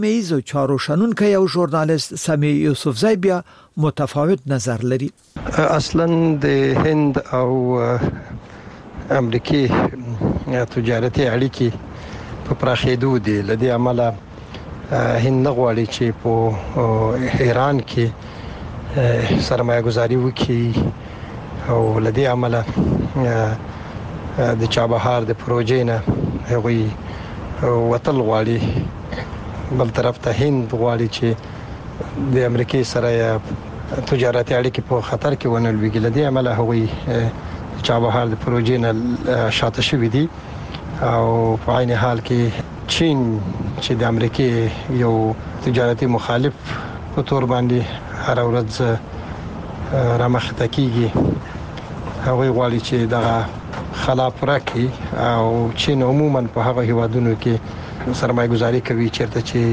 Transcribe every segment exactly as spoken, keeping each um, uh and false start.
میز چارو شنونکي او ژورنالیست سامي یوسفزی بیا متفاوت نظر لري. اصلا د هند او امریکای تجارتي اړیکې په پراخېدو دي. لدې عمله هند غواړي چې په ایران کې سرمایه گذاري وکړي او لدې عمله د چابهار د پروژې نه هغوی وتل غواړي. بل طرف ته هند غواړي چې د امریکای سره تجارتي اړیکې په خطر کې ونه لويږي. لدې عمله هغوی چابهار د پروژې نه شاته شوي دي او په عین حال کې چین چې د امریکای یو تجارتي مخالف په تور باندې هر ورځ رامخته کیږي، هغوی غواړي چې دغه خلاف راکړي او چین عموما په هغه هیوادونو کې سرمایه گذاري کوي چیرته چې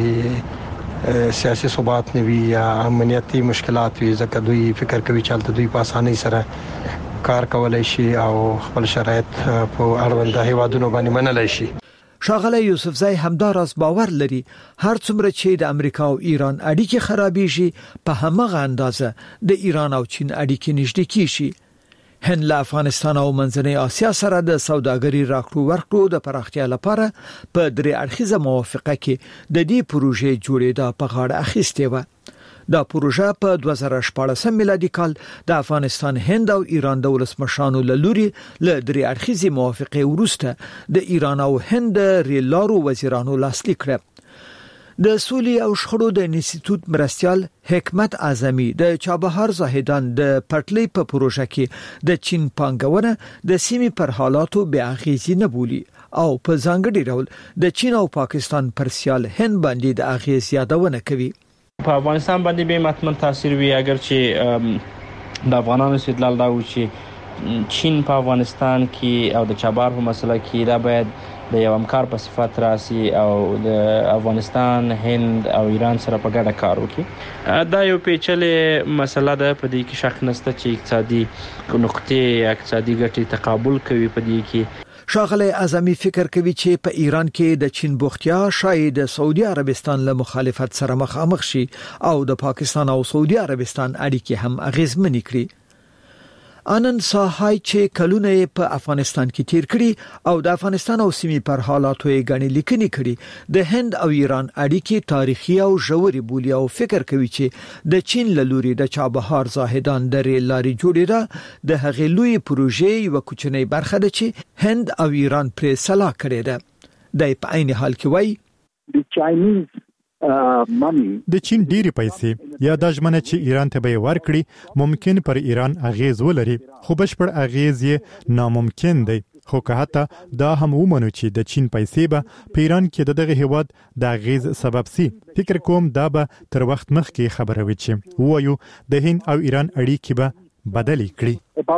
سیاسي ثبات نه وي یا امنیتي مشکلات وي، ځکه دوی فکر کوي چې هلته دوی په اسانۍ سره کار کولای شي او خپل شرایط په اړوند هیوادونو باندې منلای شي. ښاغلی یوسفزی همداراز باور لري هر څومره چې د امریکا او ایران اړیکې خرابېږي په همغه اندازه د ایران او چین اړیکې نږدې کیږي. هند له افغانستان او منځنۍ اسیا سره د سوداګرۍ راکړو ورکړو د پراختیا لپاره په درې اړخیزه موافقه کې د دې پروژې جوړېدا په غاړه اخیستې و. دا پروژه په دوه زره شپاړس میلادي کال د افغانستان، هند او ایران د ولسمشرانو له لوري له درې اړخیزې موافقې وروسته د ایران او هند ریل لارو وزیرانو لاسلیک کړه. د سولې او شخړو د انسټیټیوټ مرستیال حکمت اعظمي د چابهار زاهدان د پټلۍ په پروژه کې د چین پانګونه د سیمې پر حالاتو بې اغیزې نه بولي او په ځانګړي ډول د چین او پاکستان پر سیال هند باندې د اغیز یادونه کوي. په افغانستان باندې به متمن تاثیر وي اگر چې د افغانانو استدلال دا و چې چین په افغانستان کې او د چابهار په مسله کې دا باید د یو همکار په صفت راسي او د افغانستان، هند او ایران سره په ګډه کار وکړي. دا یو پیچلې مسله ده، په دې کې شک نشته چې اقتصادي نقطې اقتصادي ګټې تقابل کوي. په دې کې ښاغلی اعظمي فکر کوي چې په ایران کې د چین بوختیا شاید د سعودي عربستان له مخالفت سره مخامخ شي او د پاکستان او سعودي عربستان اړیکې هم اغیزمنې کړي. آنند ساهای چې کلونه په افغانستان کې تیر کړي او د افغانستان او سیمې پر حالاتو یې غني لیکنې کړي، د هند او ایران اړیکې تاریخي او ژورې بولي او فکر کوي چې د چین له لوري د چابهار زاهدان د ریل لارې جوړېدا د هغې لوی پروژې یو کوچنی برخه ده چې هند او ایران پرې سلا کړې ده. د په عین حال کې وایي د چاینیز د چین ډېری پیسې یا د ژمنه چې ایران ته به ورکړي ممکن پر ایران اغیز ولري، خو بشپړ اغیز یې ناممکن دی. خو که حتی دا هم ومنو چې د چین پیسې به په ایران کې د دغه هیواد د اغیز سبب سي، فکر کوم دا به تر وخت مخکې خبره وي چې وایو د هند او ایران اړیکې به بدلې کړي.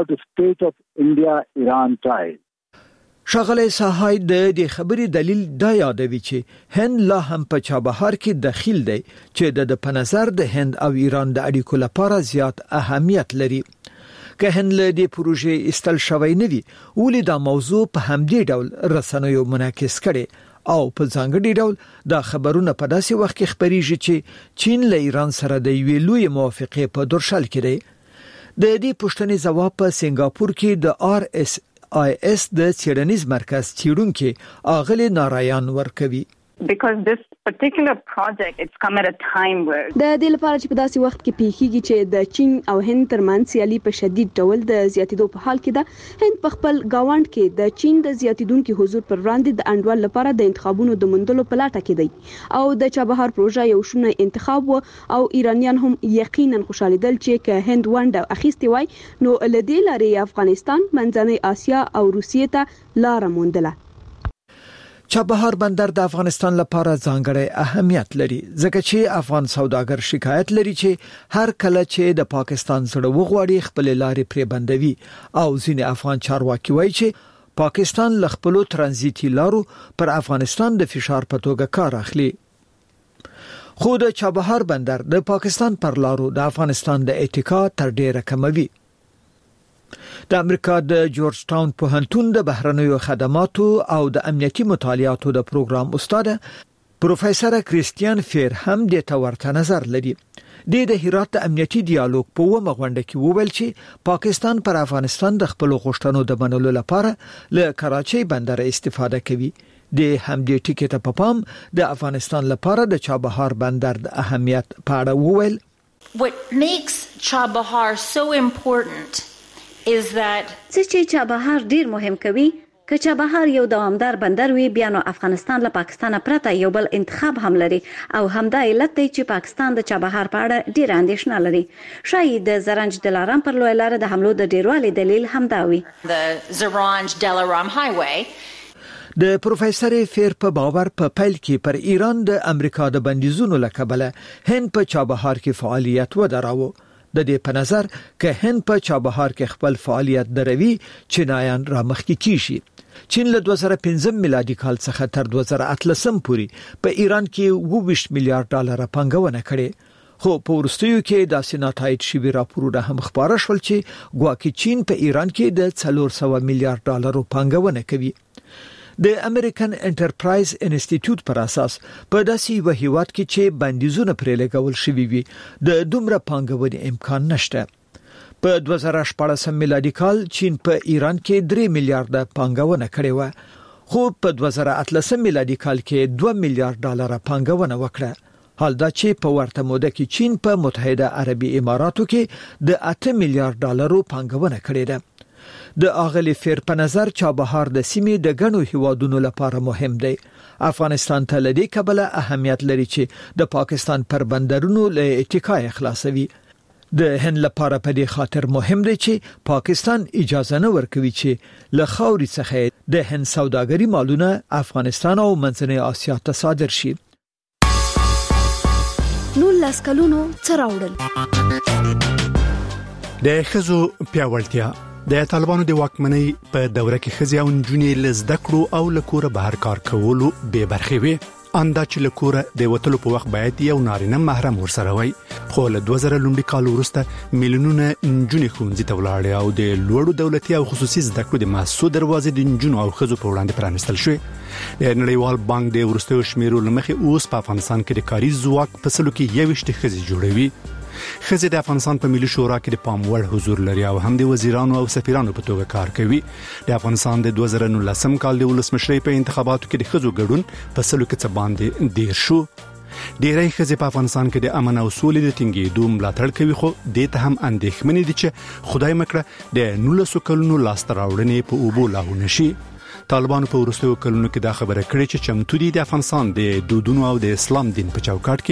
ښاغلی ساهای د دې خبرې دلیل دا یادوي چې هند لا هم په چابهار کې دخیل دی چې د په نظر د هند او ایران د اړیکو لپاره زیات اهمیت لري. که هند له دې پروژې استل شوی نه وي، ولې دا موضوع په همدې ډول رسنیو منعکس کړي او په ځانګړي ډول دا خبرونه په داسې وخت کې خبرېږي چې چین له ایران سره د یوې لوی موافقې په درشل کې دی. د دې پوښتنې ځواب په سنگاپور کې د آر اس آی اس د څېړنیز مرکز څېړونکي اغلې نارایان ورکوي. because this particular project it's come at a time where د دې لپاره چې په داسې وخت کې پیښیږي چې د چین او هند ترمنځ سیالي په شدید ډول د زیاتیدو په حال کې ده. هند په خپل گاوند کې د چین د زیاتیدونکو حضور پر وړاندې د انډول لپاره د انتخابونو د مندلو په لټه کې دی او د چابهار پروژه یو شونه انتخاب و او ایرانیان هم یقینا خوشالیدل چې که هند ونډه اخیستې وای نو لدې لارې افغانستان، منځنۍ اسیا او روسیې ته لار موندله. چابهار بندر د افغانستان لپاره ځانګړی اهمیت لري ځکه چې افغان سوداګر شکایت لري چې هر کله چې د پاکستان زړه وغواړي خپل لارې پرې بندوي او ځینې افغان چارواکي وایي چې پاکستان ل خپل ترانزیتي لارو پر افغانستان د فشار په توګه کار اخلي. خو د چابهار بندر د پاکستان پر لارو د افغانستان د اتکا تر ډیره کموي. د امریکا د جورج ټاون پوهنتون د بهرنیو خدماتو او د امنیتي مطالعاتو د پروګرام استاد پروفیسور کریستیان فیر هم د تورته نظر لري. د هرات امنیتي ډیالوګ په ومه غونډه کې وویل چې پاکستان پر افغانستان د خپل غوښتنو د منلو لپاره له کراچۍ بندر استفاده کوي. د همدې ټکي ته په پام د افغانستان لپاره د چابهار بندر د اهمیت په اړه وویل. What makes Chabahar so important is that چې چابهار ډیر مهم کوي که چابهار یو دوامدار بندر وي بیا نو افغانستان له پاکستان پرته یو بل انتخاب هم لري او همدا علت دی چې پاکستان د چابهار په اړه ډیر اندېښنه لري. شاید د زرنج دلارام پر لوی لار د حملو د ډیروالي دلیل همدا وي. the Zaranj Delaram highway. د پروفیسور فیر په باور په پیل کې پر ایران د امریکا د بندیزونو لکبله هند په چابهار کې فعالیت ودراوه. د دې په نظر که هند په چابهار کې خپل فعالیت دروي چینایان را مخکې کیږي. چین له دوه زره پنځم میلادي کال څخه تر دوه زره اتلسم پورې په ایران کې اوه ویشت میلیارډ ډالر پانګونه کړې. خو په وروستیو کې د سیناتایټ شوی راپورونه هم خبره شول چې ګواکې چین په ایران کې د څلور سوه میلیارډ ډالر پانګونه کوي. د امریکن انټرپرایز انسټیټیوټ پر اساس په داسې یو هیواد کې چې بندیزونه پرې لګول شوي وي د دومره پانګونې امکان نشته. په دوه زره شپاړسم میلادي کال چین په ایران کې درې میلیارډ پانګونه کړې و خو په دوه زره اتلسم میلادي کال کې دوه میلیارډ ډالر پانګونه وکړه. حال دا چې په ورته موده کې چین په متحده عربي اماراتو کې د اته میلیارډ ډالرو پانګونه کړې ده. د اغلی فیر په نظر چابهار د سیمې د غنو هیوادونو لپاره مهم دی. افغانستان ته لدی کبله اهمیت لري چې د پاکستان پر بندرونو له اتکا خلاصوي. د هند لپاره په دې خاطر مهم دی چې پاکستان اجازه نه ورکوي چې له خاوري څخه د هند سوداګري مالونه افغانستان او منځنۍ اسیا ته صادر شي. نو لاس کلونو څراوړل د خزو پیاوړتیا د طالبانو د واکمنۍ په دوره کې خزي او نجونې لزده کړو او لکوره بهر کار کولو به برخې وي. اندا چې لکوره د وټلو په وخت باید یو نارینه محرم ورسره وي. خو له دوه زره لومړي کال وروسته میلیونونه نجونې ښوونځي ته ولاړې او د لوړو دولتي او خصوصي زده کړو د محسوس دروازې د نجونو او خزو په وړاندې پرانستل شوې. د نړیوال بانک د ورستیو شمیرو لمخې اوس په افغانستان کې د کاري ځواک په سلو کې یوشت خزي جوړوي. خزي د افغانستان په ملي شورا کې د پام وړ حضور لري او هم د وزیرانو او سفیرانو په توګه کار کوي. د افغانستان د دوه زره نولسم کال د ولسمشرۍ په انتخاباتو کې د خزو ګډون په سلو کې څه باندې ډیر شو. ډیری خزي په افغانستان کې د امن او سولې د ټینګېدو ملاتړ کوي خو د ته هم اندېښمنې دي چې خدای مکړه د نولسو کلونو لاس راوړنې په اوبو لاهو نشي. طالبانو په وروستیو کلونو کې دا خبره کړې چې چمتو دي د افغانستان د دودونو او د اسلام دین په چوکاټ کې